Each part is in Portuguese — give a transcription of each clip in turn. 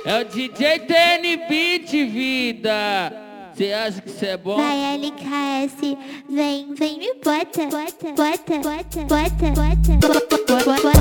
É o DJ TN Beat, vida. Cê acha que cê é bom? Vai LKS, vem me bota, bota, bota, bota, bota, bota, bota, bota.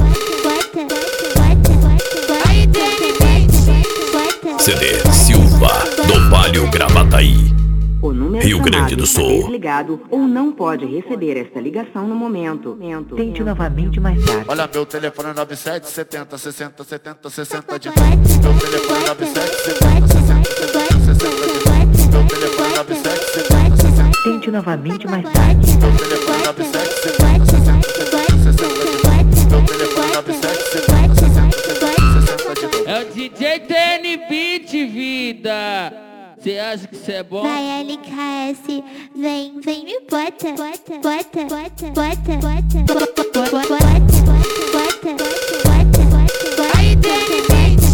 Aí TN Beat, CD Silva, do Palio Gravataí, O número Rio Grande chamado do está Sul. desligado ou não pode receber esta ligação no momento. Tente novamente mais tarde. Olha, meu telefone é 97 70 60 70 60 de novo. Meu telefone é 97 70 60 70 60 de novo. Meu telefone é 97 70 60. Tente novamente mais tarde. Meu telefone é 97 70 60 70 60 de novo. Meu telefone é 97 70 60 70 60 de novo. É o DJ TN Beat, vida. Cê acha que cê é bom? vai LKS, vem me bota, bota, bota, bota, bota, bota, bota. Aí TN Beat,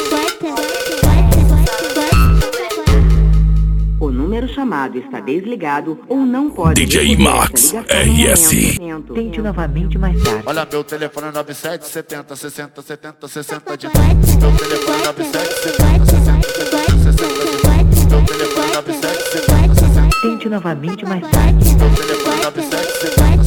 O número chamado está desligado ou não pode DJ receber Max, esta ligação RS. no momento. Tente novamente mais tarde. Olha, meu telefone é 97 70 60 70 60 de novo. Meu telefone é 97 70 60 70 60 de novo. Meu telefone é 97 70 60. Tente novamente mais tarde. Meu telefone é 97 70